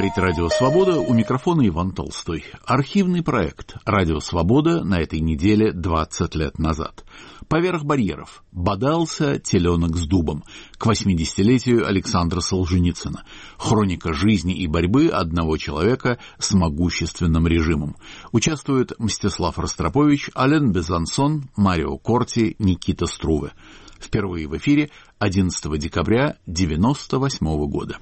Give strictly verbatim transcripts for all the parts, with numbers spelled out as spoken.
Говорит Радио Свобода, у микрофона Иван Толстой. Архивный проект «Радио Свобода» на этой неделе двадцать лет назад. Поверх барьеров. Бодался теленок с дубом. К восьмидесятилетию Александра Солженицына. Хроника жизни и борьбы одного человека с могущественным режимом. Участвуют Мстислав Ростропович, Ален Безансон, Марио Корти, Никита Струве. Впервые в эфире одиннадцатого декабря девяносто восьмого года.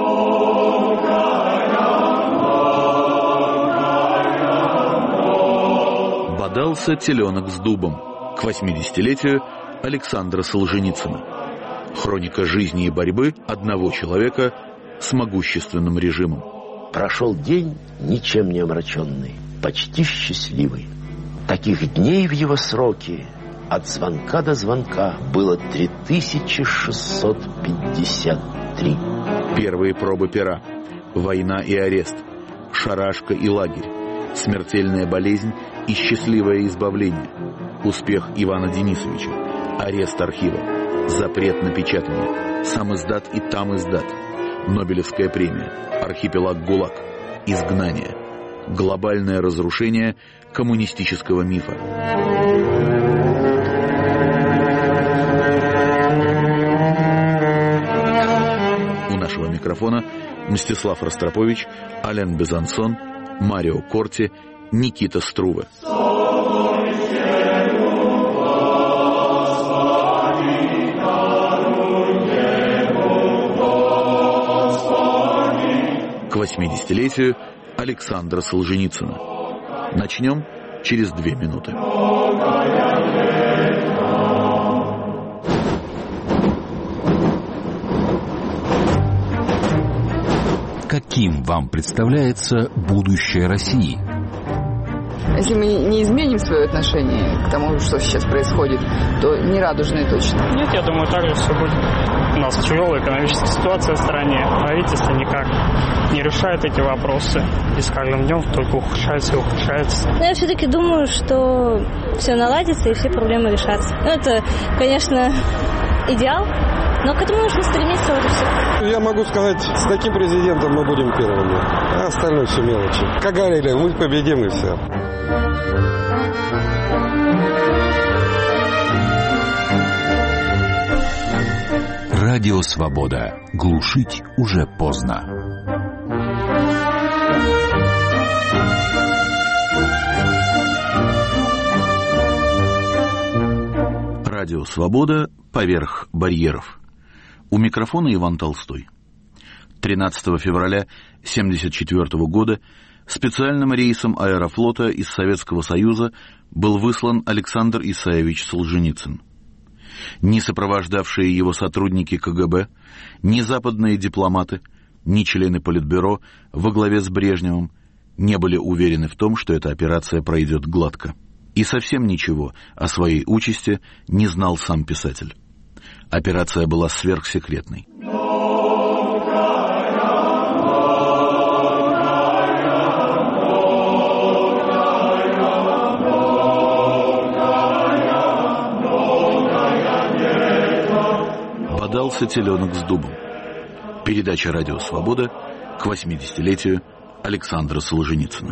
Бодался теленок с дубом. К восьмидесятилетию Александра Солженицына. Хроника жизни и борьбы одного человека с могущественным режимом. Прошел день, ничем не омраченный, почти счастливый. Таких дней в его сроке от звонка до звонка было три тысячи шестьсот пятьдесят три. Первые пробы пера. Война и арест. Шарашка и лагерь. Смертельная болезнь и счастливое избавление. Успех Ивана Денисовича. Арест архива. Запрет на печатание. Сам издат и там издат. Нобелевская премия. Архипелаг ГУЛАГ. Изгнание. Глобальное разрушение коммунистического мифа. У нашего микрофона Мстислав Ростропович, Ален Безансон, Марио Корти, Никита Струве. К восьмидесятилетию Александра Солженицына. Начнем через две минуты. Каким вам представляется будущее России? Если мы не изменим свое отношение к тому, что сейчас происходит, то не радужное точно. Нет, я думаю, так же все будет. У нас тяжелая экономическая ситуация в стране. Правительство никак не решает эти вопросы. И с каждым днем только ухудшается и ухудшается. Но я все-таки думаю, что все наладится и все проблемы решатся. Ну, это, конечно, идеал, но к этому нужно стремиться, вот и все. Я могу сказать, с таким президентом мы будем первыми, а остальное все мелочи. Как говорили, мы победим и все. Радио Свобода. Глушить уже поздно. Радио Свобода. Поверх барьеров. У микрофона Иван Толстой. тринадцатого февраля тысяча девятьсот семьдесят четвёртого года специальным рейсом Аэрофлота из Советского Союза был выслан Александр Исаевич Солженицын. Ни сопровождавшие его сотрудники ка гэ бэ, ни западные дипломаты, ни члены Политбюро во главе с Брежневым не были уверены в том, что эта операция пройдет гладко. И совсем ничего о своей участи не знал сам писатель. Операция была сверхсекретной. Бодался теленок с дубом. Передача «Радио Свобода» к восьмидесятилетию Александра Солженицына.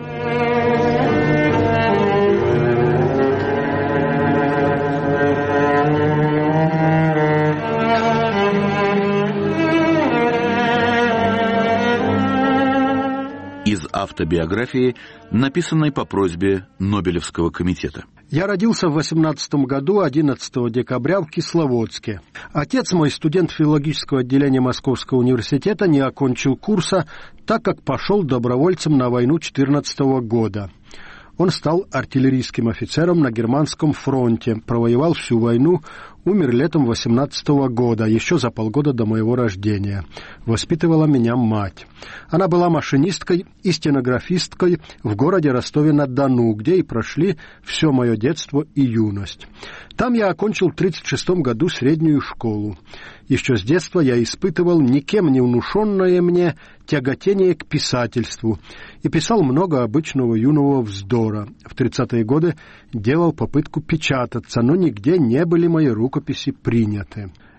Из автобиографии, написанной по просьбе Нобелевского комитета. Я родился в восемнадцатом году, одиннадцатого декабря, в Кисловодске. Отец мой, студент филологического отделения Московского университета, не окончил курса, так как пошел добровольцем на войну четырнадцатого года. Он стал артиллерийским офицером на Германском фронте, провоевал всю войну, умер летом восемнадцатого года, еще за полгода до моего рождения. Воспитывала меня мать. Она была машинисткой и стенографисткой в городе Ростове-на-Дону, где и прошли все мое детство и юность. Там я окончил в тридцать шестом году среднюю школу. Еще с детства я испытывал никем не внушенное мне тяготение к писательству и писал много обычного юного вздора. В тридцатые годы делал попытку печататься, но нигде не были мои рукописи приняты.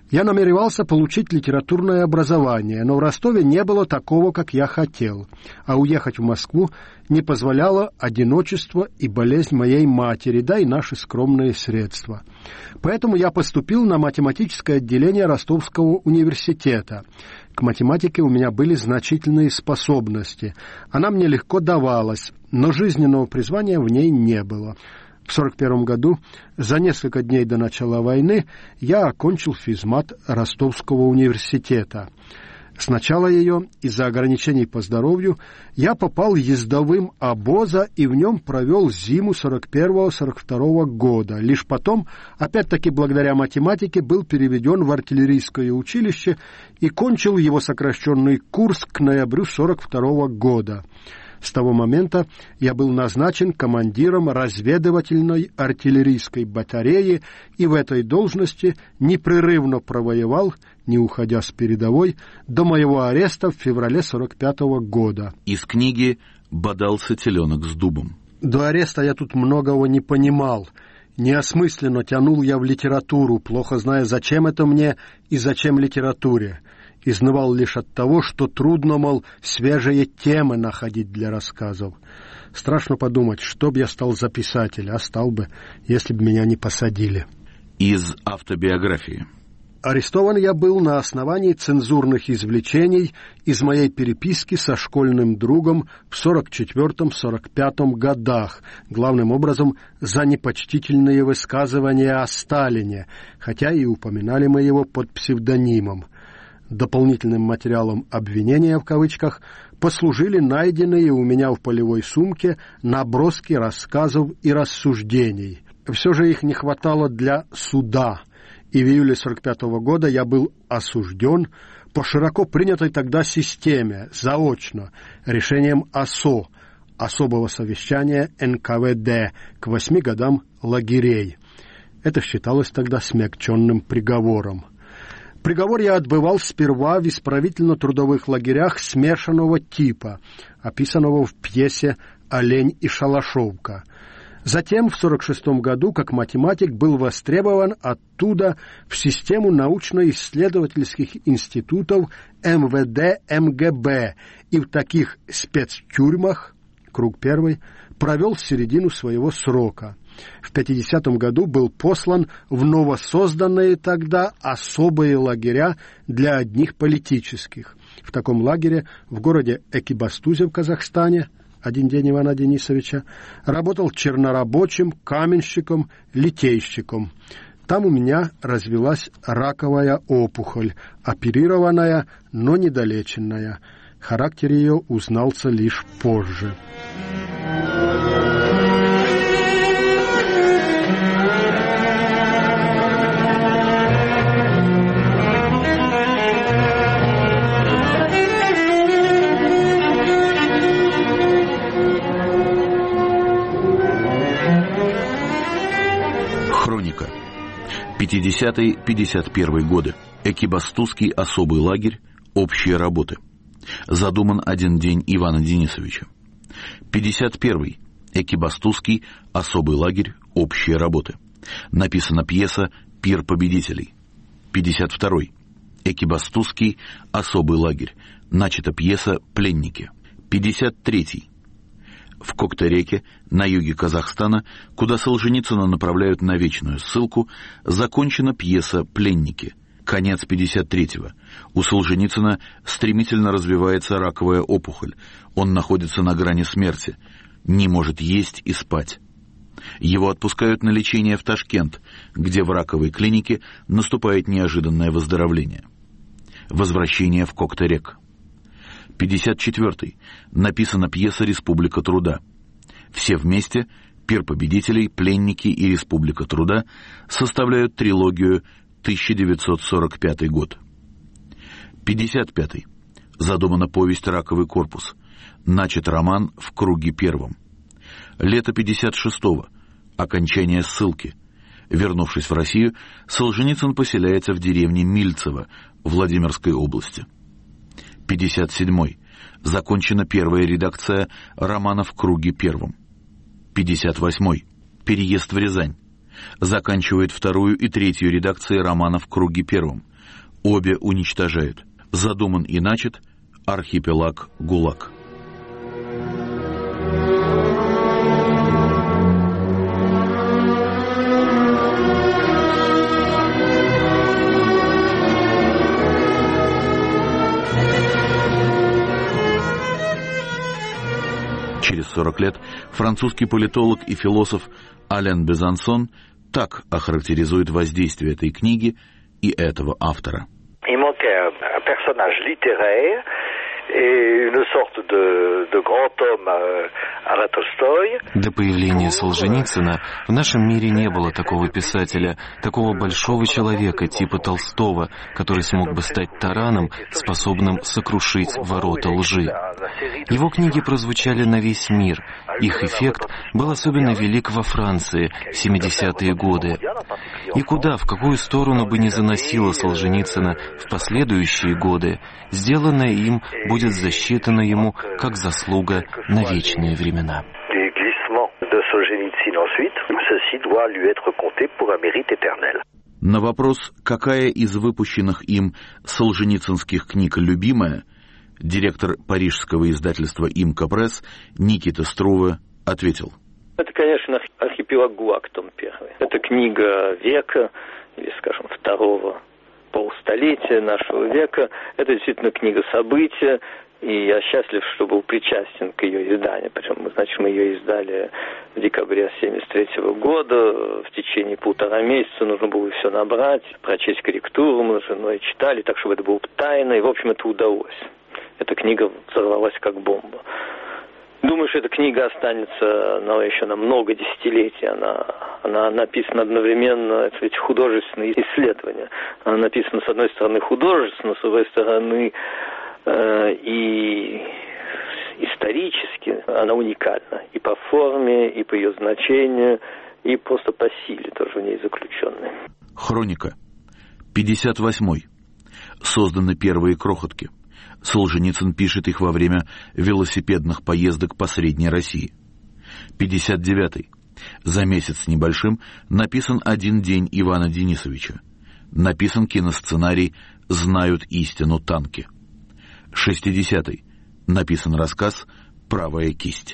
Я намеревался получить литературное образование, но в Ростове не было такого, как я хотел, а уехать в Москву не позволяло одиночество и болезнь моей матери, да и наши скромные средства. Поэтому я поступил на математическое отделение Ростовского университета. К математике у меня были значительные способности. Она мне легко давалась, но жизненного призвания в ней не было. В сорок первом году, за несколько дней до начала войны, я окончил физмат Ростовского университета. С начала ее, из-за ограничений по здоровью, я попал ездовым обоза и в нем провел зиму сорок первого сорок второго года. Лишь потом, опять-таки благодаря математике, был переведен в артиллерийское училище и кончил его сокращенный курс к ноябрю сорок второго года. С того момента я был назначен командиром разведывательной артиллерийской батареи и в этой должности непрерывно провоевал, не уходя с передовой, до моего ареста в феврале сорок пятого года. Из книги «Бодался теленок с дубом». До ареста я тут многого не понимал. Неосмысленно тянул я в литературу, плохо зная, зачем это мне и зачем литературе. Изнывал лишь от того, что трудно, мол, свежие темы находить для рассказов. Страшно подумать, что б я стал за писателя, а стал бы, если бы меня не посадили. Из автобиографии. Арестован я был на основании цензурных извлечений из моей переписки со школьным другом в сорок четвёртом сорок пятом годах, главным образом за непочтительные высказывания о Сталине, хотя и упоминали мы его под псевдонимом. Дополнительным материалом обвинения, в кавычках, послужили найденные у меня в полевой сумке наброски рассказов и рассуждений. Все же их не хватало для суда, и в июле сорок пятого года я был осужден по широко принятой тогда системе, заочно, решением ОСО, особого совещания эн ка вэ дэ, к восьми годам лагерей. Это считалось тогда смягченным приговором. Приговор я отбывал сперва в исправительно-трудовых лагерях смешанного типа, описанного в пьесе «Олень и шалашовка». Затем в сорок шестом году, как математик, был востребован оттуда в систему научно-исследовательских институтов эм вэ дэ эм гэ бэ и в таких спецтюрьмах, круг первый, провел середину своего срока. В пятидесятом году был послан в новосозданные тогда особые лагеря для одних политических. В таком лагере в городе Экибастузе в Казахстане, один день Ивана Денисовича, работал чернорабочим, каменщиком, литейщиком. Там у меня развилась раковая опухоль, оперированная, но недолеченная. Характер ее узнался лишь позже. Хроника. пятидесятый — пятьдесят первый годы. Экибастузский особый лагерь. Общие работы. Задуман один день Ивана Денисовича. пятьдесят первый. Экибастузский особый лагерь. Общие работы. Написана пьеса «Пир победителей». пятьдесят второй. Экибастузский особый лагерь. Начата пьеса «Пленники». пятьдесят третий. В Коктереке, на юге Казахстана, куда Солженицына направляют на вечную ссылку, закончена пьеса «Пленники». Конец пятьдесят третьего. У Солженицына стремительно развивается раковая опухоль. Он находится на грани смерти. Не может есть и спать. Его отпускают на лечение в Ташкент, где в раковой клинике наступает неожиданное выздоровление. Возвращение в Коктерек. пятьдесят четвёртый. Написана пьеса «Республика труда». Все вместе, «Пир победителей», «Пленники» и «Республика труда» составляют трилогию тысяча девятьсот сорок пятый год. пятьдесят пятый. Задумана повесть «Раковый корпус». Начат роман «В круге первом». Лето пятьдесят шестого. Окончание ссылки. Вернувшись в Россию, Солженицын поселяется в деревне Мильцево, Владимирской области. пятьдесят седьмой. Закончена первая редакция романа «В круге первом». пятьдесят восьмой. Переезд в Рязань. Заканчивает вторую и третью редакции романа «В круге первом». Обе уничтожают. Задуман и начат архипелаг ГУЛАГ. Через сорок лет французский политолог и философ Ален Безансон так охарактеризует воздействие этой книги и этого автора. Personnage littéraire et une sorte de, de grand homme à la Толстой. До появления Солженицына в нашем мире не было такого писателя, такого большого человека типа Толстого, который смог бы стать тараном, способным сокрушить ворота лжи. Его книги прозвучали на весь мир. Их эффект был особенно велик во Франции в семидесятые годы. И куда, в какую сторону бы ни заносило Солженицына в последующие годы, сделанное им будет засчитано ему как заслуга на вечные времена. На вопрос, какая из выпущенных им солженицынских книг любимая, директор парижского издательства «Имка Пресс» Никита Струве ответил. Это, конечно, архипелаг ГУЛАГ, том первый. Это книга века, или, скажем, второго полстолетия нашего века. Это действительно книга события, и я счастлив, что был причастен к ее изданию. Причем, значит, мы ее издали в декабре семьдесят третьего года. В течение полтора месяца нужно было все набрать, прочесть корректуру. Мы с женой читали, так, чтобы это было тайно. И, в общем, это удалось. Эта книга взорвалась как бомба. Думаю, что эта книга останется ну, еще на много десятилетий. Она, она написана одновременно, это ведь художественные исследования. Она написана, с одной стороны, художественно, с другой стороны, э, и исторически. Она уникальна и по форме, и по ее значению, и просто по силе тоже в ней заключенной. Хроника. пятьдесят восьмой. Созданы первые крохотки. Солженицын пишет их во время велосипедных поездок по Средней России. пятьдесят девятый. За месяц с небольшим написан «Один день» Ивана Денисовича. Написан киносценарий «Знают истину танки». шестидесятый. Написан рассказ «Правая кисть».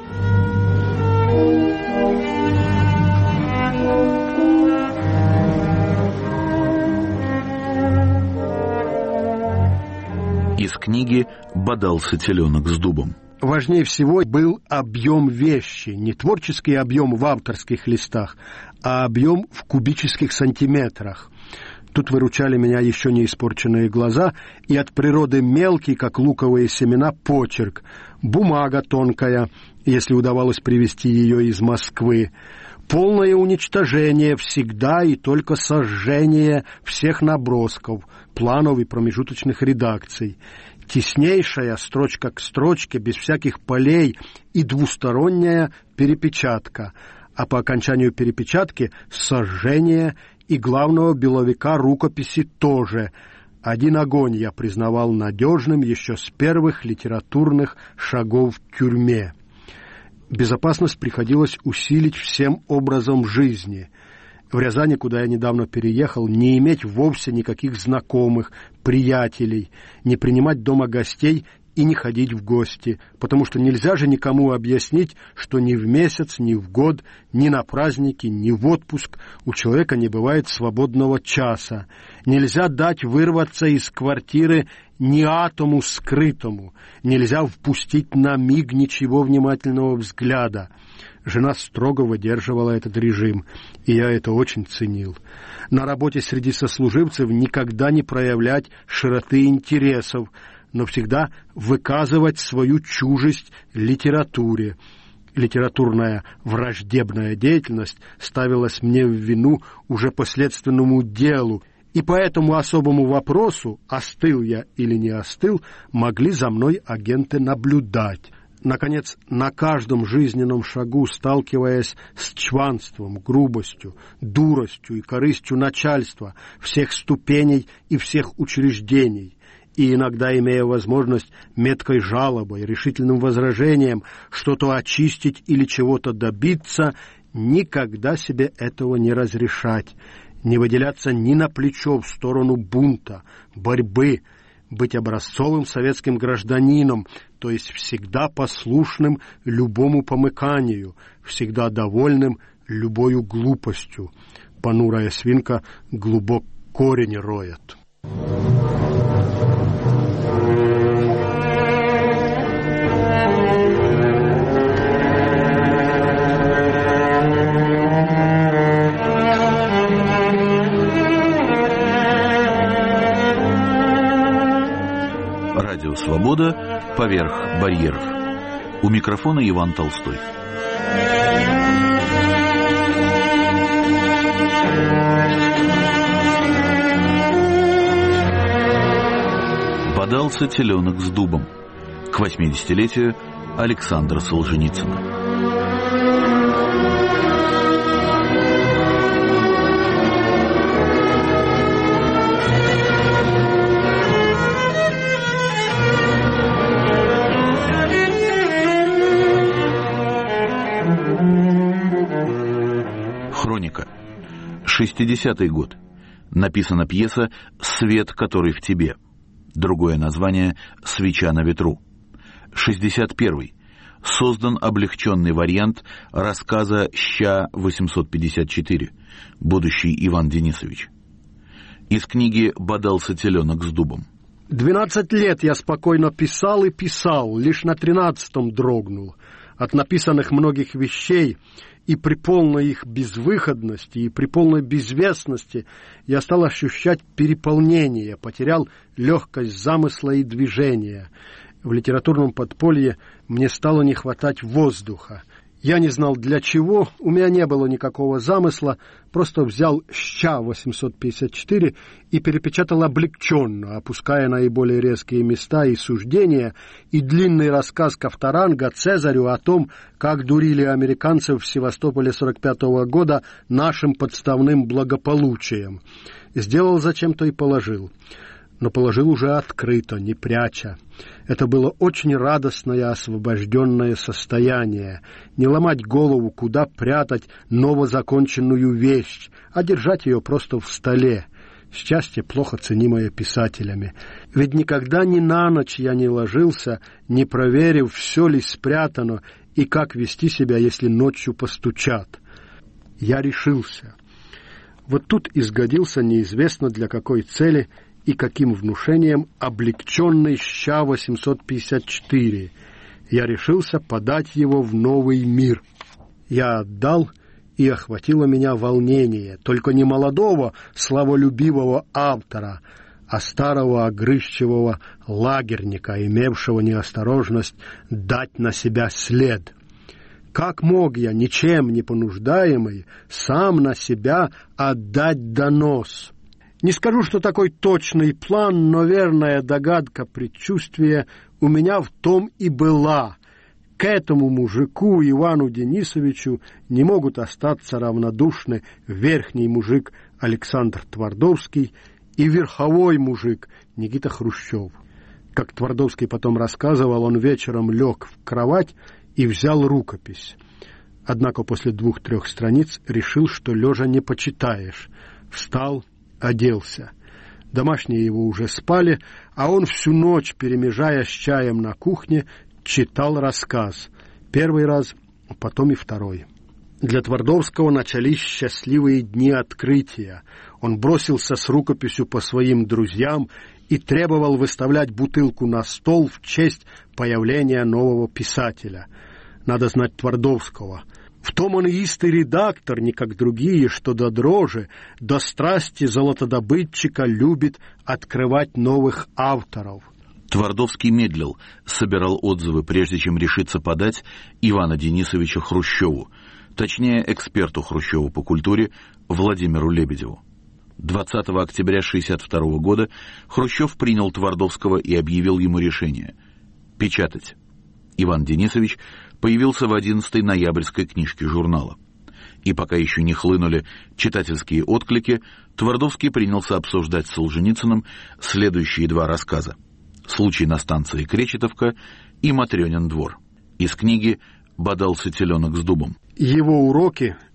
Из книги «Бодался теленок с дубом». Важнее всего был объем вещи, не творческий объем в авторских листах, а объем в кубических сантиметрах. Тут выручали меня еще не испорченные глаза и от природы мелкий, как луковые семена, почерк, бумага тонкая, если удавалось привезти ее из Москвы, полное уничтожение всегда и только сожжение всех набросков, планов и промежуточных редакций, теснейшая строчка к строчке, без всяких полей и двусторонняя перепечатка, а по окончанию перепечатки сожжение и главного беловика рукописи тоже. Один огонь я признавал надежным еще с первых литературных шагов в тюрьме. Безопасность приходилось усилить всем образом жизни. В Рязани, куда я недавно переехал, не иметь вовсе никаких знакомых, приятелей, не принимать дома гостей и не ходить в гости, потому что нельзя же никому объяснить, что ни в месяц, ни в год, ни на праздники, ни в отпуск у человека не бывает свободного часа. Нельзя дать вырваться из квартиры ни атому скрытому, нельзя впустить на миг ничего внимательного взгляда. Жена строго выдерживала этот режим, и я это очень ценил. На работе среди сослуживцев никогда не проявлять широты интересов, но всегда выказывать свою чужесть литературе. Литературная враждебная деятельность ставилась мне в вину уже по следственному делу, и по этому особому вопросу, остыл я или не остыл, могли за мной агенты наблюдать. Наконец, на каждом жизненном шагу, сталкиваясь с чванством, грубостью, дуростью и корыстью начальства всех ступеней и всех учреждений, и иногда имея возможность меткой жалобой, решительным возражением что-то очистить или чего-то добиться, никогда себе этого не разрешать, не выделяться ни на плечо в сторону бунта, борьбы, быть образцовым советским гражданином, то есть всегда послушным любому помыканию, всегда довольным любою глупостью. Понурая свинка глубок корень роет. Радио «Свобода» поверх барьеров. У микрофона Иван Толстой. Бодался теленок с дубом. К восьмидесятилетию Александра Солженицына. Хроника. шестидесятый год. Написана пьеса «Свет, который в тебе». Другое название «Свеча на ветру». шестьдесят первый. Создан облегченный вариант рассказа «Ща восемьсот пятьдесят четыре». Будущий Иван Денисович. Из книги «Бодался теленок с дубом». Двенадцать лет я спокойно писал и писал, лишь на тринадцатом дрогнул. От написанных многих вещей и при полной их безвыходности, и при полной безвестности я стал ощущать переполнение, потерял легкость замысла и движения. В литературном подполье мне стало не хватать воздуха. Я не знал для чего, у меня не было никакого замысла, просто взял «Ща восемьсот пятьдесят четыре» и перепечатал облегченно, опуская наиболее резкие места и суждения, и длинный рассказ Ковторанга Цезарю о том, как дурили американцев в Севастополе сорок пятого года нашим подставным благополучием. Сделал зачем-то и положил. Но положил уже открыто, не пряча. Это было очень радостное освобожденное состояние. Не ломать голову, куда прятать новозаконченную вещь, а держать ее просто в столе. Счастье плохо ценимое писателями. Ведь никогда ни на ночь я не ложился, не проверив, все ли спрятано и как вести себя, если ночью постучат. Я решился. Вот тут и сгодился неизвестно для какой цели и каким внушением облегченный Ща восемьсот пятьдесят четыре. Я решился подать его в новый мир. Я отдал, и охватило меня волнение, только не молодого, славолюбивого автора, а старого огрызчивого лагерника, имевшего неосторожность дать на себя след. Как мог я, ничем не понуждаемый, сам на себя отдать донос? Не скажу, что такой точный план, но верная догадка, предчувствие у меня в том и была. К этому мужику, Ивану Денисовичу, не могут остаться равнодушны верхний мужик Александр Твардовский и верховой мужик Никита Хрущев. Как Твардовский потом рассказывал, он вечером лег в кровать и взял рукопись. Однако после двух-трех страниц решил, что лежа не почитаешь. Встал, оделся. Домашние его уже спали, а он всю ночь, перемежая с чаем на кухне, читал рассказ. Первый раз, потом и второй. Для Твардовского начались счастливые дни открытия. Он бросился с рукописью по своим друзьям и требовал выставлять бутылку на стол в честь появления нового писателя. Надо знать Твардовского. В том он истый редактор, не как другие, что до дрожи, до страсти золотодобытчика любит открывать новых авторов. Твардовский медлил, собирал отзывы, прежде чем решиться подать Ивана Денисовича Хрущеву, точнее, эксперту Хрущева по культуре Владимиру Лебедеву. двадцатого октября шестьдесят второго года Хрущев принял Твардовского и объявил ему решение – печатать. Иван Денисович появился в одиннадцатой ноябрьской книжке журнала. И пока еще не хлынули читательские отклики, Твардовский принялся обсуждать с Солженицыным следующие два рассказа: «Случай на станции Кречетовка» и «Матрёнин двор». Из книги «Бодался теленок с дубом». Его уроки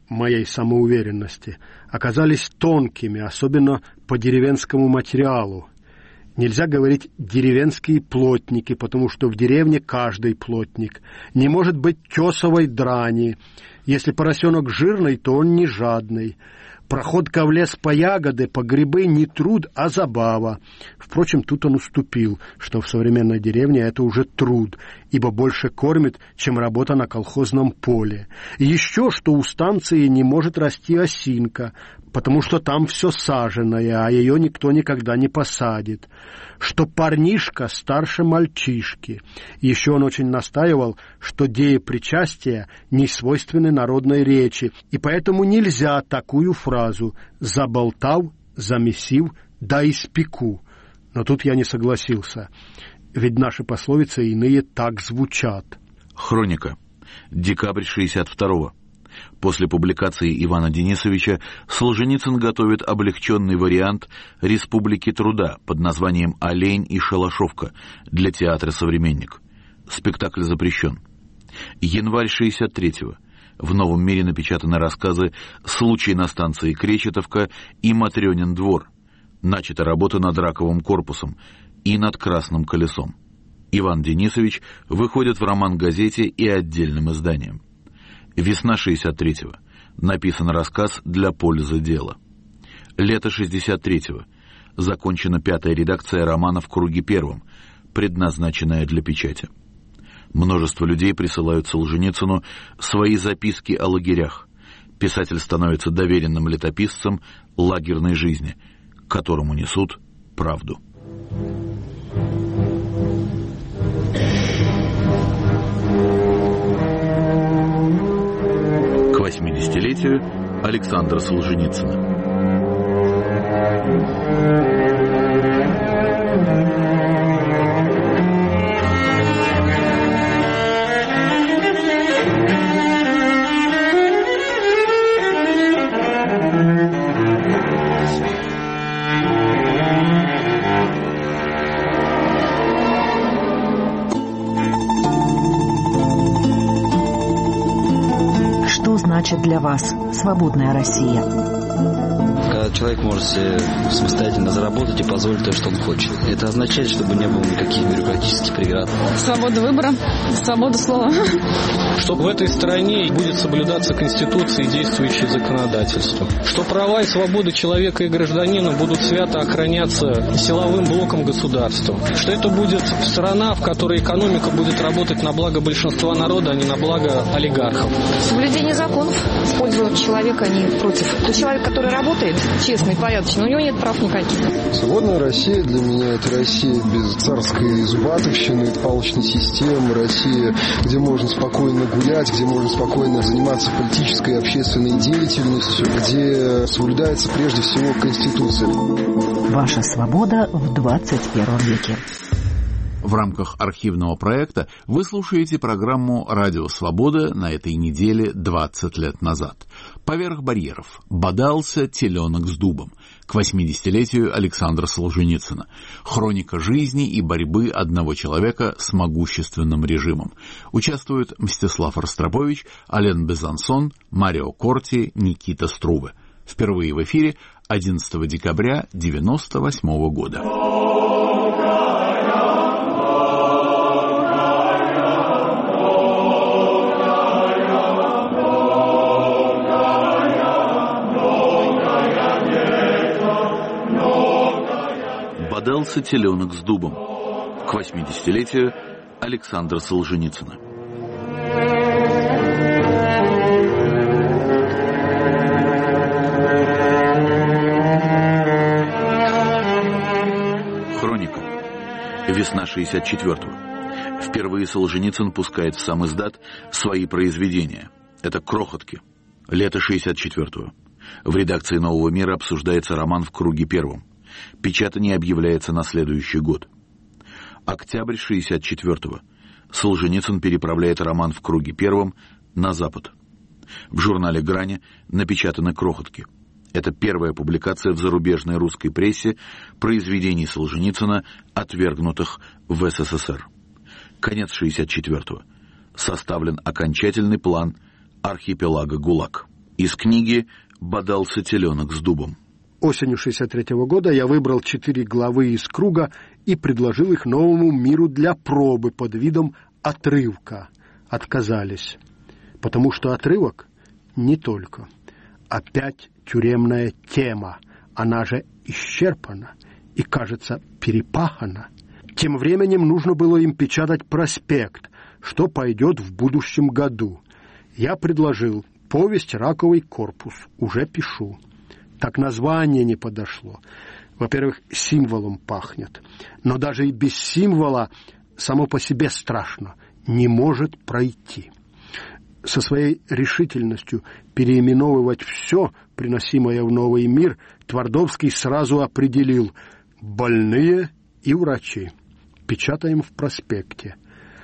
моей самоуверенности оказались тонкими, особенно по деревенскому материалу. Нельзя говорить «деревенские плотники», потому что в деревне каждый плотник. Не может быть тесовой драни. Если поросенок жирный, то он не жадный. Проходка в лес по ягоды, по грибы не труд, а забава. Впрочем, тут он уступил, что в современной деревне это уже труд, ибо больше кормит, чем работа на колхозном поле. И еще, что у станции не может расти осинка, потому что там все саженое, а ее никто никогда не посадит. Что парнишка старше мальчишки. Еще он очень настаивал, что деепричастия не свойственны народной речи, и поэтому нельзя такую фразу «заболтав, замесив, да испеку». Но тут я не согласился, ведь наши пословицы иные так звучат. Хроника. Декабрь шестьдесят второго. После публикации Ивана Денисовича Солженицын готовит облегченный вариант «Республики труда» под названием «Олень и Шалашовка» для театра «Современник». Спектакль запрещен. Январь шестьдесят третьего. В «Новом мире» напечатаны рассказы «Случай на станции Кречетовка» и «Матрёнин двор». Начата работа над раковым корпусом и над красным колесом. Иван Денисович выходит в роман-газете и отдельным изданием. Весна шестьдесят третьего. Написан рассказ «Для пользы дела». Лето шестьдесят третьего. Закончена пятая редакция романа «В круге первом», предназначенная для печати. Множество людей присылают Солженицыну свои записки о лагерях. Писатель становится доверенным летописцем лагерной жизни, которому несут правду. К восьмидесятилетию Александра Солженицына. Что значит для вас свободная Россия? Когда человек может себе самостоятельно заработать и позволить то, что он хочет. Это означает, чтобы не было никаких бюрократических преград. Свобода выбора, свобода слова. Что в этой стране будет соблюдаться Конституция и действующее законодательство. Что права и свободы человека и гражданина будут свято охраняться силовым блоком государства. Что это будет страна, в которой экономика будет работать на благо большинства народа, а не на благо олигархов. Соблюдение законов в пользу человека, а не против. То человек, который работает честно и порядочно, у него нет прав никаких. Свободная Россия для меня — это Россия без царской зубатовщины, палочной системы, Россия, где можно спокойно гулять, где можно спокойно заниматься политической и общественной деятельностью, где соблюдается прежде всего Конституция. Ваша свобода в двадцать первом веке. В рамках архивного проекта вы слушаете программу «Радио Свобода» на этой неделе двадцать лет назад. «Поверх барьеров. Бодался теленок с дубом» к восьмидесятилетию Александра Солженицына. Хроника жизни и борьбы одного человека с могущественным режимом. Участвуют Мстислав Ростропович, Ален Безансон, Марио Корти, Никита Струве. Впервые в эфире одиннадцатого декабря девяносто восьмого года. Бодался теленок с дубом к восьмидесятилетию Александра Солженицына. Хроника. Весна шестьдесят четвёртого. Впервые Солженицын пускает в сам издат свои произведения. Это «Крохотки». Лето шестьдесят четвёртого. В редакции «Нового мира» обсуждается роман «В круге первом». Печатание объявляется на следующий год. Октябрь шестьдесят четвёртого. Солженицын переправляет роман «В круге первом» на Запад. В журнале «Грани» напечатаны «Крохотки». Это первая публикация в зарубежной русской прессе произведений Солженицына, отвергнутых в СССР. Конец шестьдесят четвёртого. Составлен окончательный план архипелага ГУЛАГ. Из книги «Бодался теленок с дубом». Осенью шестьдесят третьего года я выбрал четыре главы из круга и предложил их новому миру для пробы под видом отрывка. Отказались, потому что отрывок не только. Опять тюремная тема, она же исчерпана и, кажется, перепахана. Тем временем нужно было им печатать проспект, что пойдет в будущем году. Я предложил повесть «Раковый корпус», уже пишу. Так название не подошло. Во-первых, символом пахнет. Но даже и без символа само по себе страшно. Не может пройти. Со своей решительностью переименовывать все, приносимое в новый мир, Твардовский сразу определил: больные и врачи. Печатаем в проспекте.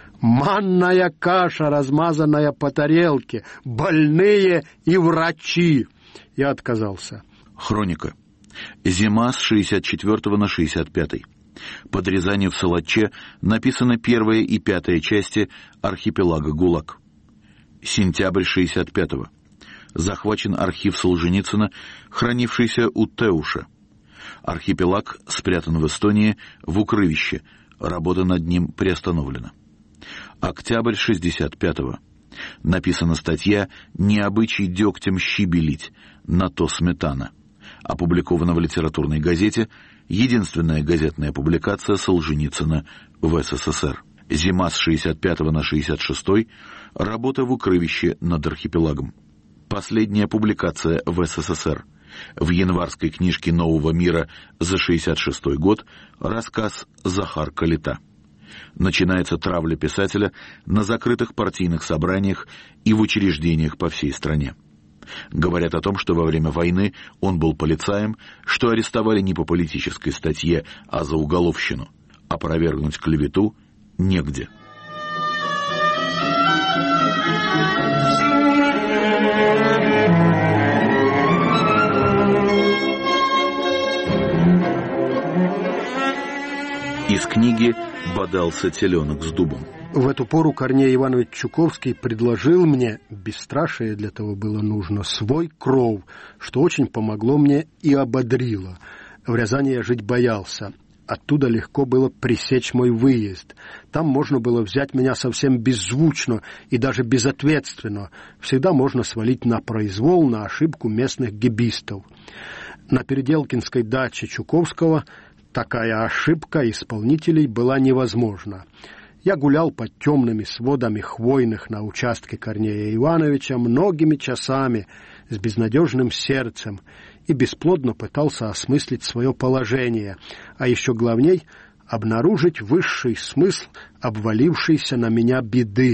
Манная каша, размазанная по тарелке. Больные и врачи. Я отказался. Хроника. Зима с шестьдесят четвёртого на шестьдесят пятый. Под Рязанью в Солодче написаны первая и пятая части «Архипелага ГУЛАГ». Сентябрь шестьдесят пятого. Захвачен архив Солженицына, хранившийся у Теуша. Архипелаг спрятан в Эстонии в укрывище. Работа над ним приостановлена. Октябрь шестьдесят пятого. Написана статья «Не обычай дегтем щи белить, на то сметана». Опубликована в литературной газете, единственная газетная публикация Солженицына в СССР. Зима с шестьдесят пятого на шестьдесят шестой. Работа в укрывище над архипелагом. Последняя публикация в СССР. В январской книжке «Нового мира» за шестьдесят шестой год рассказ «Захар Калита». Начинается травля писателя на закрытых партийных собраниях и в учреждениях по всей стране. Говорят о том, что во время войны он был полицаем, что арестовали не по политической статье, а за уголовщину. Опровергнуть клевету негде. Из книги «Бодался теленок с дубом». В эту пору Корней Иванович Чуковский предложил мне, бесстрашие для того было нужно, свой кров, что очень помогло мне и ободрило. В Рязани я жить боялся. Оттуда легко было пресечь мой выезд. Там можно было взять меня совсем беззвучно и даже безответственно. Всегда можно свалить на произвол, на ошибку местных гибистов. На Переделкинской даче Чуковского такая ошибка исполнителей была невозможна. Я гулял под темными сводами хвойных на участке Корнея Ивановича многими часами с безнадежным сердцем и бесплодно пытался осмыслить свое положение, а еще главней — обнаружить высший смысл обвалившейся на меня беды.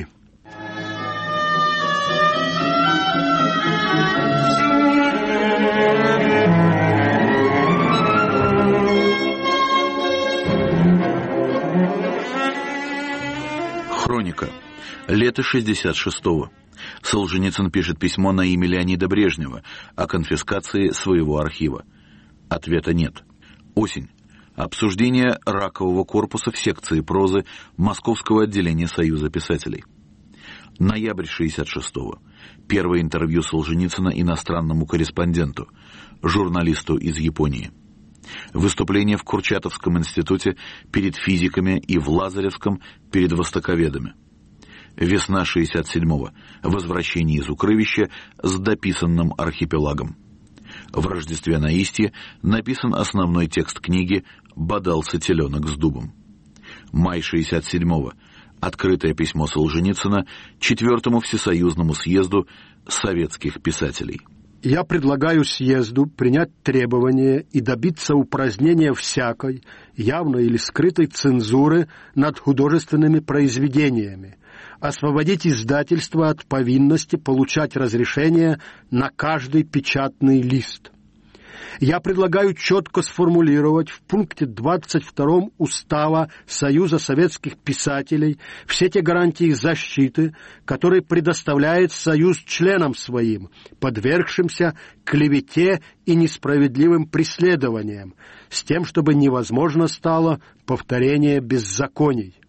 Хроника. Лето шестьдесят шестого. Солженицын пишет письмо на имя Леонида Брежнева о конфискации своего архива. Ответа нет. Осень. Обсуждение ракового корпуса в секции прозы Московского отделения Союза писателей. Ноябрь шестьдесят шестого. Первое интервью Солженицына иностранному корреспонденту, журналисту из Японии. Выступление в Курчатовском институте перед физиками и в Лазаревском перед востоковедами. Весна шестьдесят седьмого. Возвращение из укрывища с дописанным архипелагом. В Рождестве на Истье написан основной текст книги «Бодался теленок с дубом». Май шестьдесят седьмого. Открытое письмо Солженицына Четвертому Всесоюзному съезду советских писателей. Я предлагаю съезду принять требования и добиться упразднения всякой, явной или скрытой цензуры над художественными произведениями, освободить издательство от повинности получать разрешение на каждый печатный лист. Я предлагаю четко сформулировать в пункте двадцать втором Устава Союза советских писателей все те гарантии защиты, которые предоставляет Союз членам своим, подвергшимся клевете и несправедливым преследованиям, с тем, чтобы невозможно стало повторение беззаконий.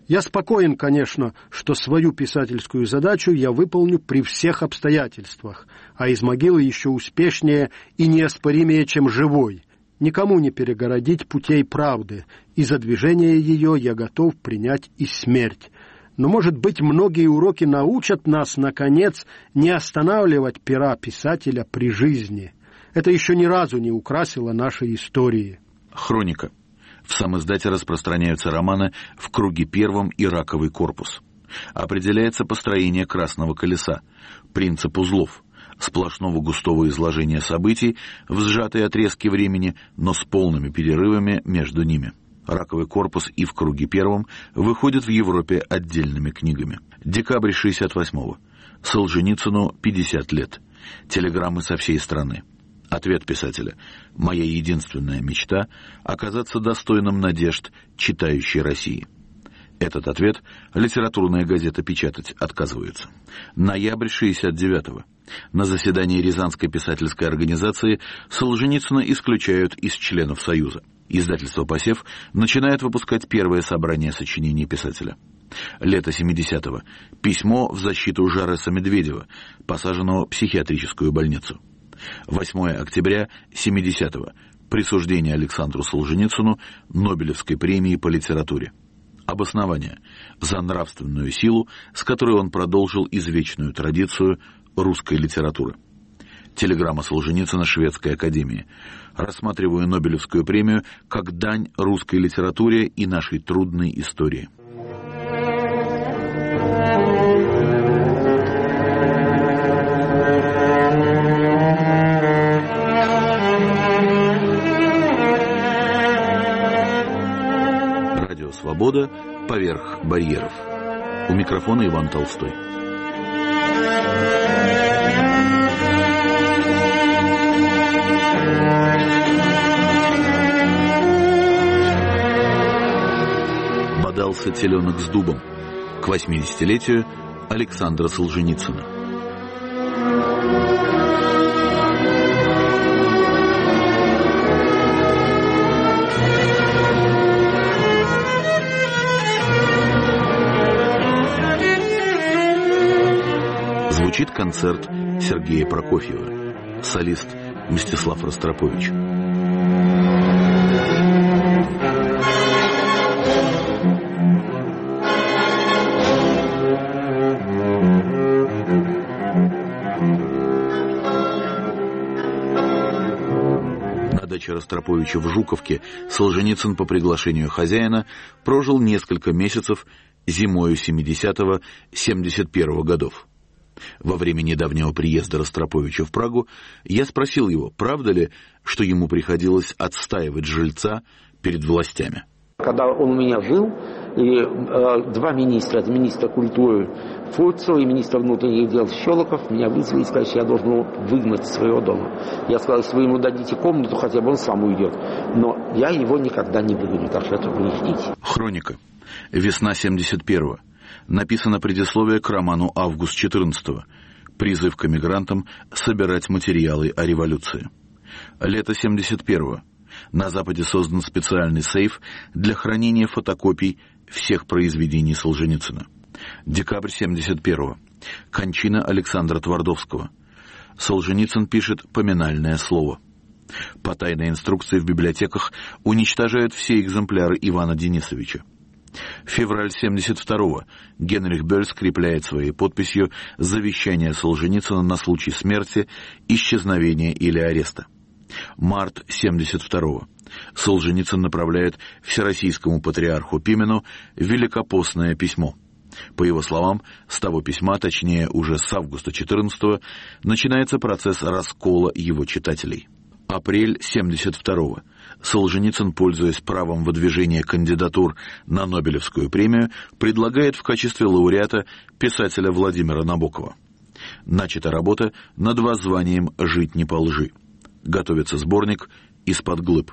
Я спокоен, конечно, что свою писательскую задачу я выполню при всех обстоятельствах, а из могилы еще успешнее и неоспоримее, чем живой. Никому не перегородить путей правды, и за движение ее я готов принять и смерть. Но, может быть, многие уроки научат нас, наконец, не останавливать пера писателя при жизни. Это еще ни разу не украсило нашей истории. Хроника. В самиздате распространяются романы «В круге первом» и «Раковый корпус». Определяется построение красного колеса, принцип узлов, сплошного густого изложения событий в сжатые отрезки времени, но с полными перерывами между ними. «Раковый корпус» и «В круге первом» выходят в Европе отдельными книгами. Декабрь шестьдесят восьмого. Солженицыну пятьдесят лет. Телеграммы со всей страны. Ответ писателя. «Моя единственная мечта — оказаться достойным надежд читающей России». Этот ответ литературная газета печатать отказывается. Ноябрь шестьдесят девятого. На заседании Рязанской писательской организации Солженицына исключают из членов Союза. Издательство «Посев» начинает выпускать первое собрание сочинений писателя. Лето семидесятого. Письмо в защиту Жареса Медведева, посаженного в психиатрическую больницу. восьмое октября семидесятого. Присуждение Александру Солженицыну Нобелевской премии по литературе. Обоснование. За нравственную силу, с которой он продолжил извечную традицию русской литературы. Телеграмма Солженицына Шведской академии. Рассматриваю Нобелевскую премию как дань русской литературе и нашей трудной истории. Радио «Свобода» поверх барьеров. У микрофона Иван Толстой. Бодался теленок с дубом. К восьмидесятилетию Александра Солженицына. Звучит концерт Сергея Прокофьева. Солист Мстислав Ростропович. На даче Ростроповича в Жуковке Солженицын по приглашению хозяина прожил несколько месяцев зимою семидесятого — семьдесят первого годов. Во время недавнего приезда Ростроповича в Прагу я спросил его, правда ли, что ему приходилось отстаивать жильца перед властями. Когда он у меня жил, и э, два министра, это министр культуры Фурцев и министр внутренних дел Щелоков, меня вызвали и сказали, что я должен его выгнать из своего дома. Я сказал, если вы ему дадите комнату, хотя бы он сам уйдет. Но я его никогда не выгоню, так что этого не ждите. Хроника. Весна семьдесят первого. Написано предисловие к роману «Август четырнадцатого». Призыв к эмигрантам собирать материалы о революции. Лето семьдесят первого. На Западе создан специальный сейф для хранения фотокопий всех произведений Солженицына. Декабрь семьдесят первого. Кончина Александра Твардовского. Солженицын пишет поминальное слово. По тайной инструкции в библиотеках уничтожают все экземпляры Ивана Денисовича. Февраль семьдесят второго. Генрих Бёль скрепляет своей подписью завещание Солженицына на случай смерти, исчезновения или ареста. Март семьдесят второго. Солженицын направляет Всероссийскому патриарху Пимену великопостное письмо. По его словам, с того письма, точнее уже с августа четырнадцатого, начинается процесс раскола его читателей. Апрель семьдесят второго. Солженицын, пользуясь правом выдвижения кандидатур на Нобелевскую премию, предлагает в качестве лауреата писателя Владимира Набокова. Начата работа над воззванием «Жить не по лжи». Готовится сборник «Из-под глыб».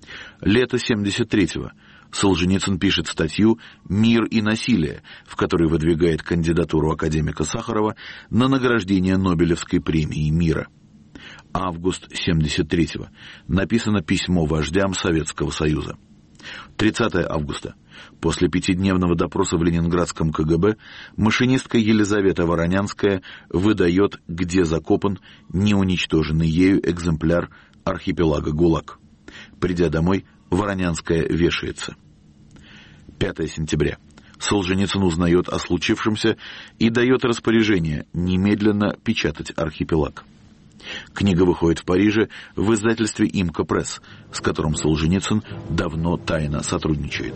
Лето семьдесят третьего. Солженицын пишет статью «Мир и насилие», в которой выдвигает кандидатуру академика Сахарова на награждение Нобелевской премии мира. Август семьдесят третьего. Написано письмо вождям Советского Союза. тридцатого августа. После пятидневного допроса в ленинградском ка гэ бэ машинистка Елизавета Воронянская выдает, где закопан неуничтоженный ею экземпляр архипелага ГУЛАГ. Придя домой, Воронянская вешается. пятого сентября. Солженицын узнает о случившемся и дает распоряжение немедленно печатать архипелаг. Книга выходит в Париже в издательстве «Имка Пресс», с которым Солженицын давно тайно сотрудничает.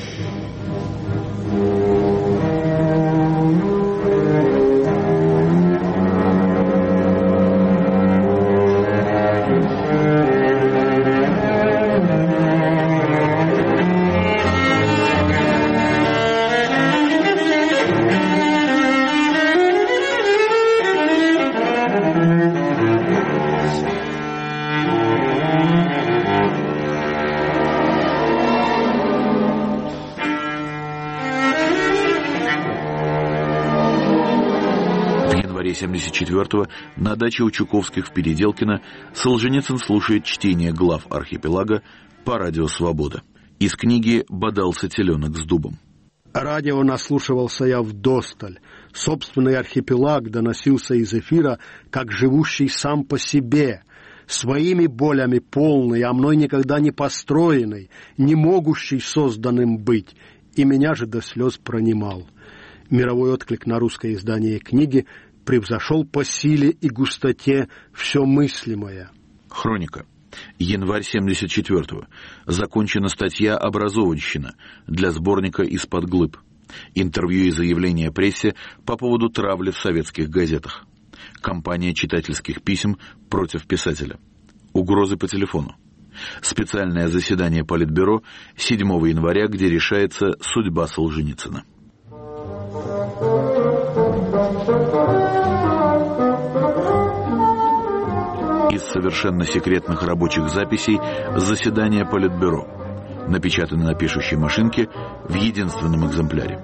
семьдесят четвёртого на даче у Чуковских в Переделкино Солженицын слушает чтение глав архипелага по радио «Свобода». Из книги «Бодался теленок с дубом». Радио наслушивался я вдосталь. Собственный архипелаг доносился из эфира, как живущий сам по себе, своими болями полный, а мной никогда не построенный, не могущий созданным быть, и меня же до слез пронимал. Мировой отклик на русское издание книги превзошел по силе и густоте все мыслимое. Хроника. Январь семьдесят четвёртого. Закончена статья «Образованщина» для сборника «Из-под глыб». Интервью и заявления прессе по поводу травли в советских газетах. Кампания читательских писем против писателя. Угрозы по телефону. Специальное заседание Политбюро седьмого января, где решается судьба Солженицына. Из совершенно секретных рабочих записей заседания Политбюро, напечатаны на пишущей машинке в единственном экземпляре.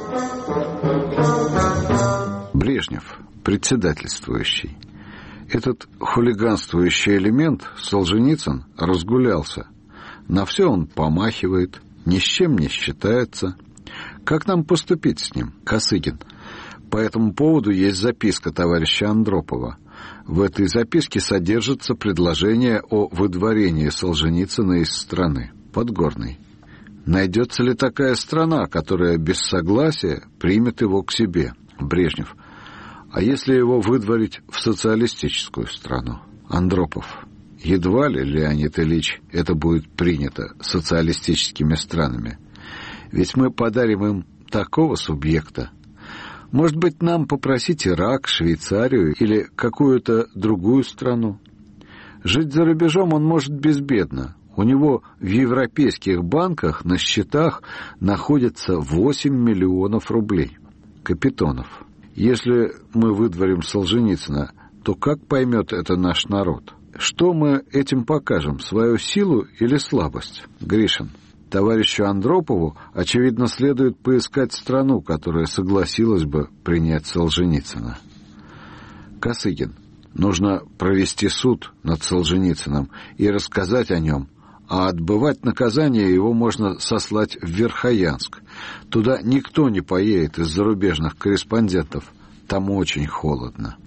Брежнев, председательствующий. Этот хулиганствующий элемент, Солженицын, разгулялся. На все он помахивает, ни с чем не считается. Как нам поступить с ним, Косыгин? По этому поводу есть записка товарища Андропова. В этой записке содержится предложение о выдворении Солженицына из страны. Подгорный. Найдется ли такая страна, которая без согласия примет его к себе? Брежнев. А если его выдворить в социалистическую страну? Андропов. Едва ли, Леонид Ильич, это будет принято социалистическими странами. Ведь мы подарим им такого субъекта. Может быть, нам попросить Ирак, Швейцарию или какую-то другую страну? Жить за рубежом он может безбедно. У него в европейских банках на счетах находится восемь миллионов рублей. Капитонов. Если мы выдворим Солженицына, то как поймет это наш народ? Что мы этим покажем, свою силу или слабость? Гришин. Товарищу Андропову, очевидно, следует поискать страну, которая согласилась бы принять Солженицына. Косыгин. Нужно провести суд над Солженицыным и рассказать о нем, а отбывать наказание его можно сослать в Верхоянск. Туда никто не поедет из зарубежных корреспондентов. Там очень холодно.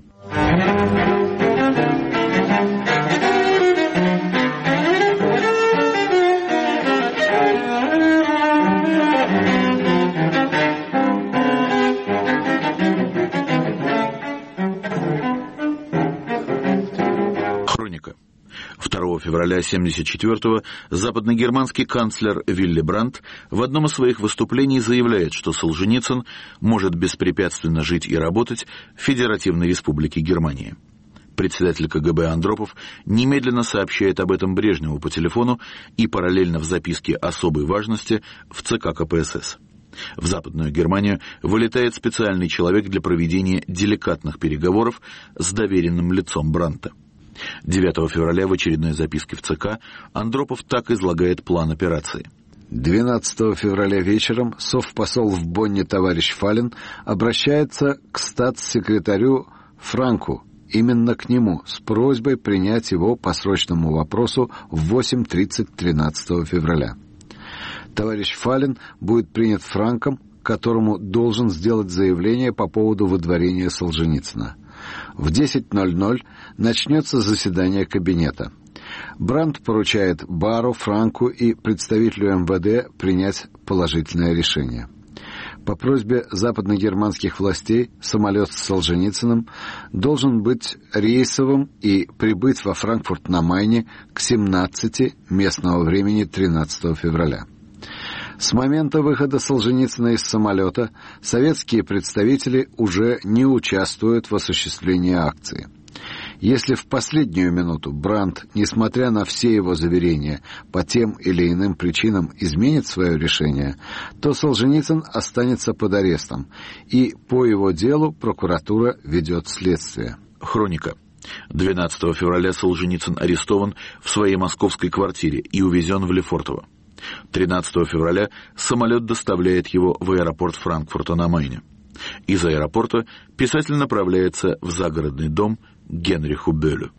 второго февраля семьдесят четвёртого западногерманский канцлер Вилли Брандт в одном из своих выступлений заявляет, что Солженицын может беспрепятственно жить и работать в Федеративной Республике Германия. Председатель ка гэ бэ Андропов немедленно сообщает об этом Брежневу по телефону и параллельно в записке особой важности в цэ ка ка пэ эс эс. В Западную Германию вылетает специальный человек для проведения деликатных переговоров с доверенным лицом Брандта. девятого февраля в очередной записке в цэ ка Андропов так излагает план операции. двенадцатого февраля вечером совпосол в Бонне товарищ Фалин обращается к статс-секретарю Франку, именно к нему, с просьбой принять его по срочному вопросу в восемь тридцать тринадцатого февраля. Товарищ Фалин будет принят Франком, которому должен сделать заявление по поводу выдворения Солженицына. В десять ноль ноль начнется заседание кабинета. Брандт поручает Бару, Франку и представителю эм вэ дэ принять положительное решение. По просьбе западногерманских властей самолет с Солженицыным должен быть рейсовым и прибыть во Франкфурт на Майне к семнадцати местного времени тринадцатого февраля. С момента выхода Солженицына из самолета советские представители уже не участвуют в осуществлении акции. Если в последнюю минуту Брандт, несмотря на все его заверения, по тем или иным причинам изменит свое решение, то Солженицын останется под арестом, и по его делу прокуратура ведет следствие. Хроника. двенадцатого февраля Солженицын арестован в своей московской квартире и увезен в Лефортово. тринадцатого февраля самолет доставляет его в аэропорт Франкфурта на Майне. Из аэропорта писатель направляется в загородный дом к Генриху Бöllю.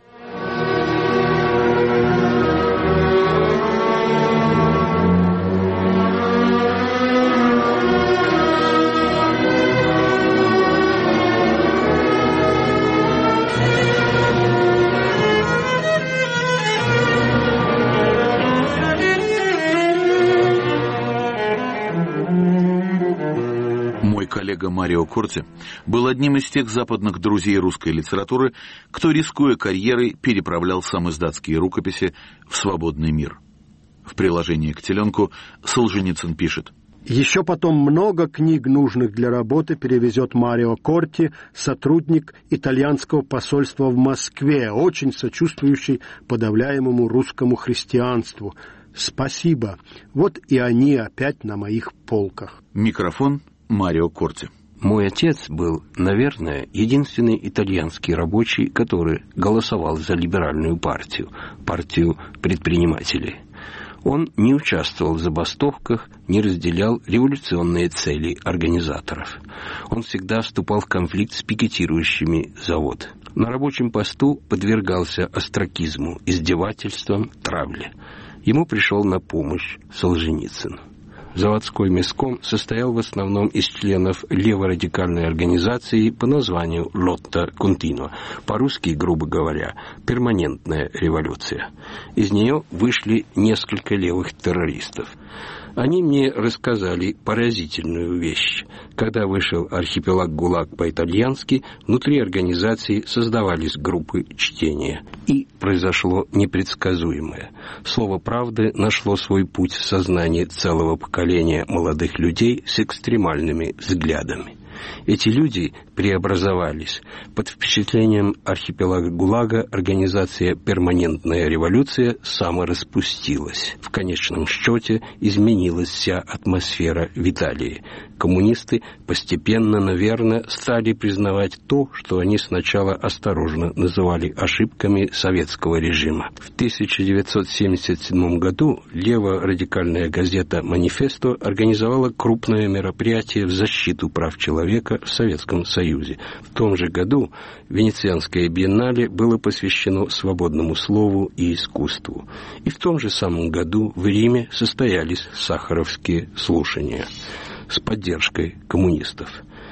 Коллега Марио Корти был одним из тех западных друзей русской литературы, кто, рискуя карьерой, переправлял самиздатские рукописи в свободный мир. В приложении к «Теленку» Солженицын пишет: «Еще потом много книг, нужных для работы, перевезет Марио Корти, сотрудник итальянского посольства в Москве, очень сочувствующий подавляемому русскому христианству. Спасибо. Вот и они опять на моих полках». Микрофон Марио Корти. Мой отец был, наверное, единственный итальянский рабочий, который голосовал за либеральную партию, партию предпринимателей. Он не участвовал в забастовках, не разделял революционные цели организаторов. Он всегда вступал в конфликт с пикетирующими завод. На рабочем посту подвергался остракизму, издевательствам, травле. Ему пришел на помощь Солженицын. Заводской меском состоял в основном из членов леворадикальной организации по названию «Лотта Континуа», по-русски, грубо говоря, «перманентная революция». Из нее вышли несколько левых террористов. Они мне рассказали поразительную вещь. Когда вышел «Архипелаг ГУЛАГ» по-итальянски, внутри организации создавались группы чтения. И произошло непредсказуемое. Слово правды нашло свой путь в сознании целого поколения молодых людей с экстремальными взглядами. Эти люди преобразовались. Под впечатлением архипелага ГУЛАГа организация «Перманентная революция» самораспустилась. В конечном счете изменилась вся атмосфера в Италии. Коммунисты постепенно, наверное, стали признавать то, что они сначала осторожно называли ошибками советского режима. В тысяча девятьсот семьдесят седьмом году леворадикальная газета «Манифесто» организовала крупное мероприятие в защиту прав человека в Советском Союзе. В том же году Венецианское биеннале было посвящено свободному слову и искусству. И в том же самом году в Риме состоялись сахаровские слушания с поддержкой коммунистов.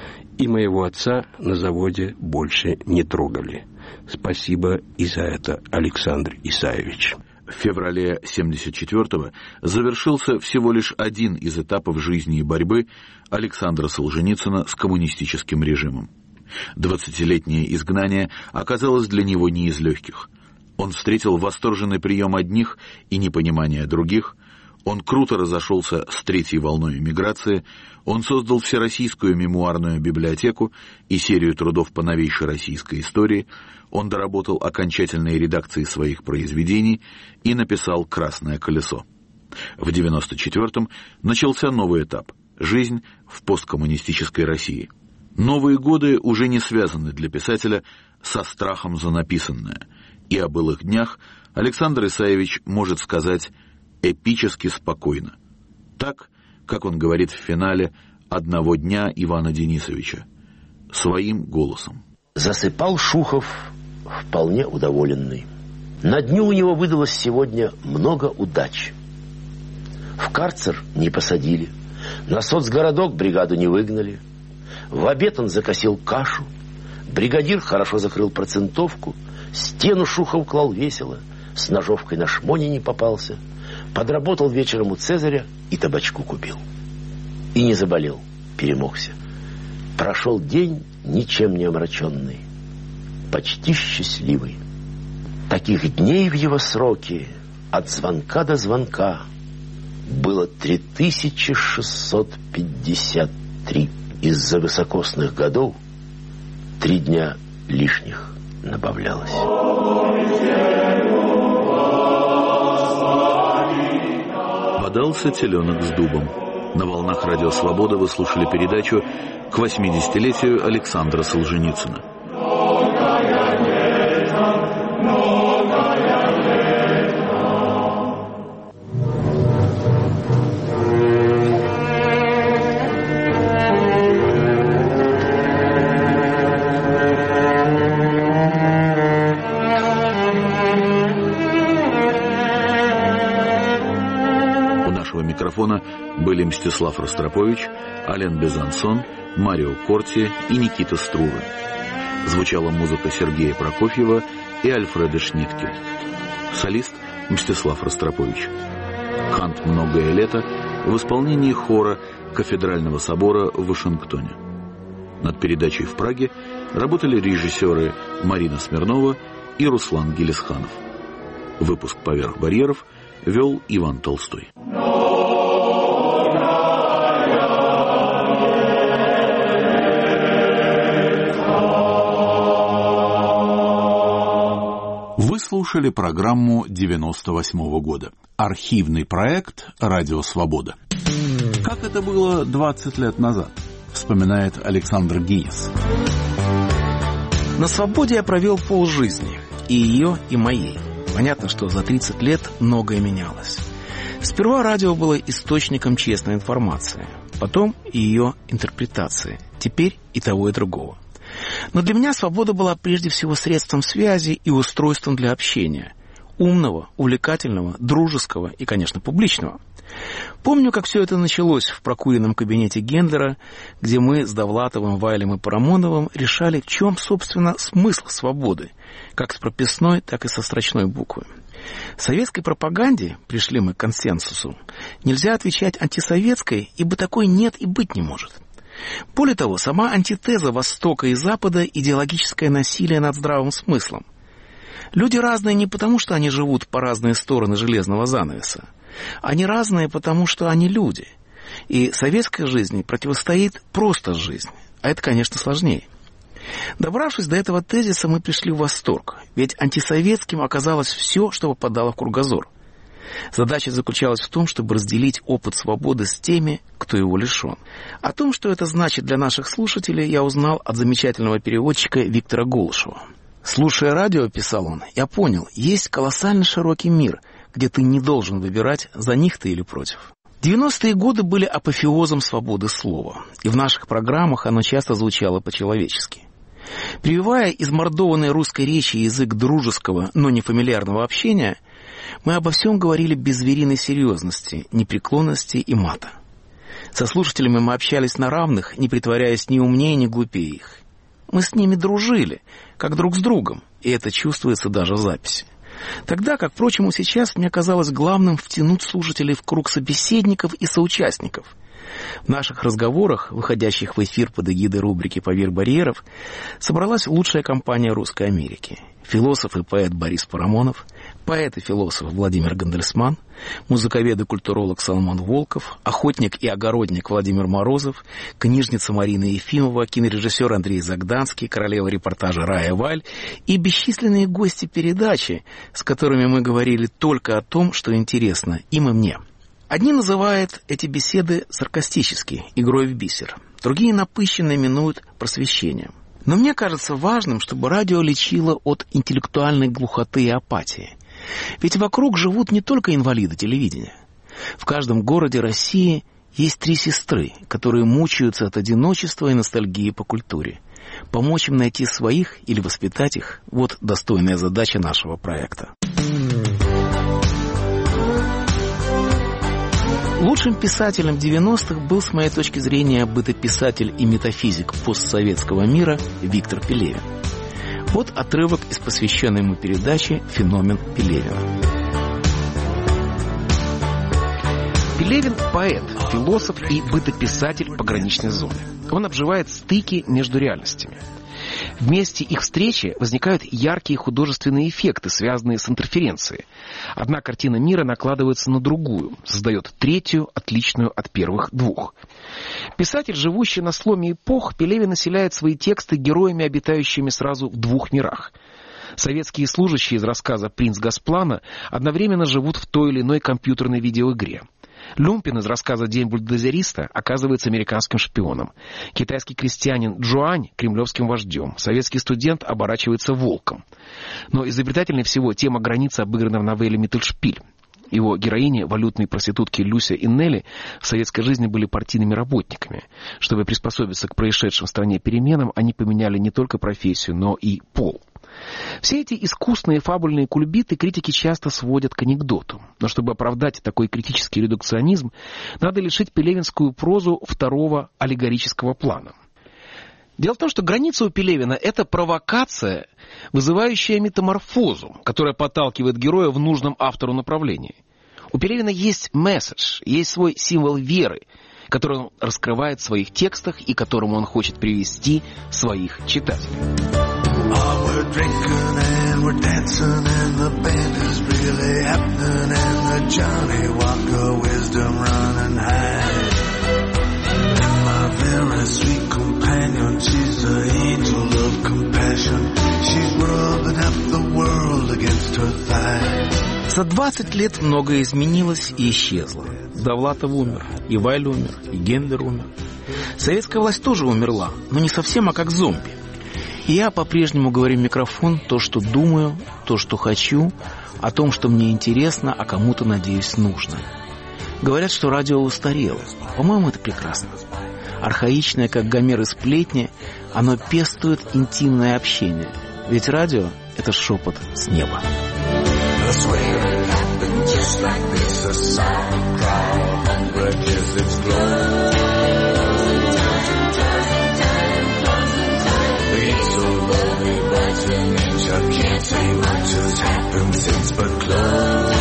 И моего отца на заводе больше не трогали. Спасибо и за это, Александр Исаевич. В феврале семьдесят четвёртого завершился всего лишь один из этапов жизни и борьбы Александра Солженицына с коммунистическим режимом. Двадцатилетнее изгнание оказалось для него не из легких. Он встретил восторженный прием одних и непонимание других. Он круто разошелся с третьей волной эмиграции. Он создал всероссийскую мемуарную библиотеку и серию трудов по новейшей российской истории. Он доработал окончательные редакции своих произведений и написал «Красное колесо». В девяносто четвёртом начался новый этап – жизнь в посткоммунистической России. Новые годы уже не связаны для писателя со страхом за написанное. И о былых днях Александр Исаевич может сказать эпически спокойно. Так, как он говорит в финале «Одного дня» Ивана Денисовича, своим голосом. Засыпал Шухов вполне удоволенный. На дню у него выдалось сегодня много удач. В карцер не посадили, на соцгородок бригаду не выгнали. В обед он закосил кашу, бригадир хорошо закрыл процентовку, стену Шухов клал весело, с ножовкой на шмоне не попался, подработал вечером у Цезаря и табачку купил. И не заболел, перемогся. Прошел день, ничем не омраченный, почти счастливый. Таких дней в его сроке от звонка до звонка было три тысячи шестьсот пятьдесят три. Из-за высокосных годов три дня лишних набавлялось. Подался теленок с дубом. На волнах Радио Свобода вы слушали передачу к восьмидесятилетию Александра Солженицына. Микрофона были Мстислав Ростропович, Ален Безансон, Марио Корти и Никита Струра. Звучала музыка Сергея Прокофьева и Альфреда Шнитке. Солист Мстислав Ростропович. Кант «Многое лето» в исполнении хора Кафедрального собора в Вашингтоне. Над передачей в Праге работали режиссеры Марина Смирнова и Руслан Гелисханов. Выпуск «Поверх барьеров» вел Иван Толстой. Вы слушали программу девяносто восьмого года. Архивный проект «Радио Свобода». Как это было двадцать лет назад, вспоминает Александр Гинес. На свободе я провел полжизни. И ее, и моей. Понятно, что за тридцать лет многое менялось. Сперва радио было источником честной информации. Потом ее интерпретации. Теперь и того, и другого. Но для меня свобода была прежде всего средством связи и устройством для общения. Умного, увлекательного, дружеского и, конечно, публичного. Помню, как все это началось в прокуренном кабинете Гендлера, где мы с Довлатовым, Вайлем и Парамоновым решали, в чем, собственно, смысл свободы, как с прописной, так и со строчной буквы. В советской пропаганде, пришли мы к консенсусу, нельзя отвечать антисоветской, ибо такой нет и быть не может. Более того, сама антитеза Востока и Запада – идеологическое насилие над здравым смыслом. Люди разные не потому, что они живут по разные стороны железного занавеса. Они разные, потому что они люди. И советской жизни противостоит просто жизнь. А это, конечно, сложнее. Добравшись до этого тезиса, мы пришли в восторг. Ведь антисоветским оказалось все, что попадало в кругозор. Задача заключалась в том, чтобы разделить опыт свободы с теми, кто его лишен. О том, что это значит для наших слушателей, я узнал от замечательного переводчика Виктора Голышева. «Слушая радио, — писал он, — я понял, есть колоссально широкий мир, где ты не должен выбирать, за них ты или против». девяностые годы были апофеозом свободы слова, и в наших программах оно часто звучало по-человечески. Прививая измордованной русской речи язык дружеского, но не фамильярного общения, мы обо всем говорили без звериной серьезности, непреклонности и мата. Со слушателями мы общались на равных, не притворяясь ни умнее, ни глупее их. Мы с ними дружили, как друг с другом, и это чувствуется даже в записи. Тогда, как, впрочем, и сейчас, мне казалось главным втянуть слушателей в круг собеседников и соучастников. В наших разговорах, выходящих в эфир под эгидой рубрики «Поверх барьеров», собралась лучшая компания Русской Америки. Философ и поэт Борис Парамонов, поэт и философ Владимир Гандельсман, музыковед и культуролог Соломон Волков, охотник и огородник Владимир Морозов, книжница Марина Ефимова, кинорежиссер Андрей Загданский, королева репортажа Рая Валь и бесчисленные гости передачи, с которыми мы говорили только о том, что интересно им и мне. Одни называют эти беседы саркастически, игрой в бисер, другие напыщенно именуют просвещением. Но мне кажется важным, чтобы радио лечило от интеллектуальной глухоты и апатии. Ведь вокруг живут не только инвалиды телевидения. В каждом городе России есть три сестры, которые мучаются от одиночества и ностальгии по культуре. Помочь им найти своих или воспитать их – вот достойная задача нашего проекта. Лучшим писателем девяностых был, с моей точки зрения, бытописатель и метафизик постсоветского мира Виктор Пелевин. Вот отрывок из посвященной ему передачи «Феномен Пелевина». Пелевин – поэт, философ и бытописатель пограничной зоны. Он обживает стыки между реальностями. В месте их встречи возникают яркие художественные эффекты, связанные с интерференцией. Одна картина мира накладывается на другую, создает третью, отличную от первых двух. Писатель, живущий на сломе эпох, Пелевин населяет свои тексты героями, обитающими сразу в двух мирах. Советские служащие из рассказа «Принц Госплана» одновременно живут в той или иной компьютерной видеоигре. Люмпин из рассказа «День бульдозериста» оказывается американским шпионом. Китайский крестьянин Джуань – кремлевским вождем. Советский студент оборачивается волком. Но изобретательнее всего тема границы обыграна в новелле «Миттельшпиль». Его героини, валютные проститутки Люся и Нелли, в советской жизни были партийными работниками. Чтобы приспособиться к происшедшим в стране переменам, они поменяли не только профессию, но и пол. Все эти искусные фабульные кульбиты критики часто сводят к анекдоту. Но чтобы оправдать такой критический редукционизм, надо лишить пелевинскую прозу второго аллегорического плана. Дело в том, что граница у Пелевина – это провокация, вызывающая метаморфозу, которая подталкивает героя в нужном автору направлении. У Пелевина есть месседж, есть свой символ веры, который он раскрывает в своих текстах и которому он хочет привести своих читателей. Oh, we're drinking and we're dancing and the band is really happening and the Johnny Walker wisdom running high. And my very sweet companion, she's the angel of compassion. She's rubbing up the world against her thigh. За двадцать лет многое изменилось и исчезло. Довлатов умер, и Вайль умер, и Гендер умер. Советская власть тоже умерла, но не совсем, а как зомби. И я по-прежнему говорю в микрофон то, что думаю, то, что хочу, о том, что мне интересно, а кому-то, надеюсь, нужно. Говорят, что радио устарело. По-моему, это прекрасно. Архаичное, как Гомер и сплетни, оно пестует интимное общение. Ведь радио — это шепот с неба. Can't say much has happened since but close.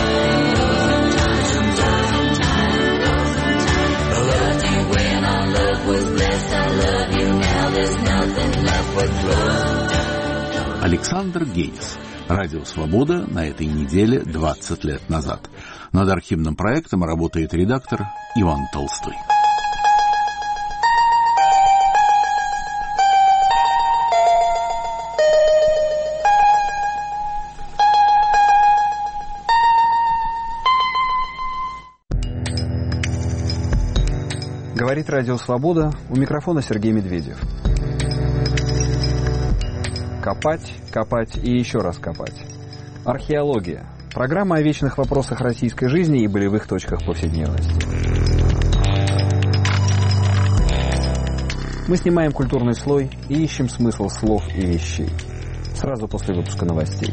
I loved you when our love was blessed. I love you now. There's nothing left but close. Александр Гейнс. Радио «Свобода» на этой неделе двадцать лет назад. Над архивным проектом работает редактор Иван Толстой. Говорит Радио Свобода, у микрофона Сергей Медведев. Копать, копать и еще раз копать. Археология. Программа о вечных вопросах российской жизни и болевых точках повседневности. Мы снимаем культурный слой и ищем смысл слов и вещей. Сразу после выпуска новостей.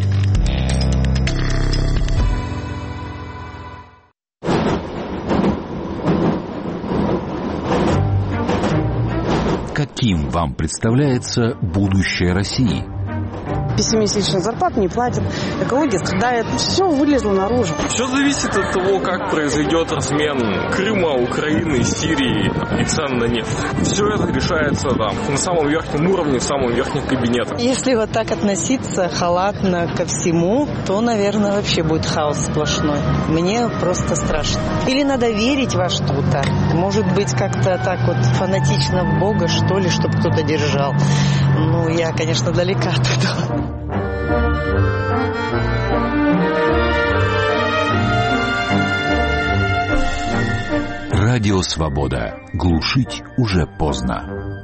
Каким вам представляется будущее России? Пятимесячную зарплату не платят, экология страдает, все вылезло наружу. Все зависит от того, как произойдет размен Крыма, Украины, Сирии и цен на нефть. Все это решается там, на самом верхнем уровне, в самом верхнем кабинете. Если вот так относиться халатно ко всему, то, наверное, вообще будет хаос сплошной. Мне просто страшно. Или надо верить во что-то. Может быть, как-то так вот фанатично в Бога, что ли, чтобы кто-то держал. Ну, я, конечно, далека от этого. Радио «Свобода». Глушить уже поздно.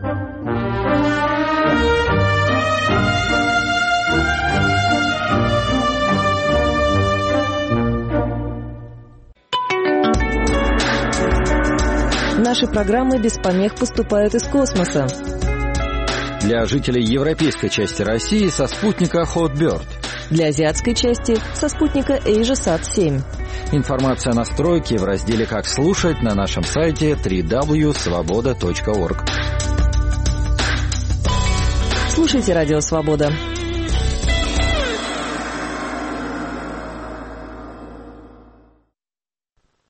Наши программы без помех поступают из космоса. Для жителей европейской части России со спутника Hotbird. Для азиатской части со спутника AsiaSat семь. Информация о настройке в разделе «Как слушать» на нашем сайте дабл ю дабл ю дабл ю точка свобода точка орг. Слушайте «Радио Свобода».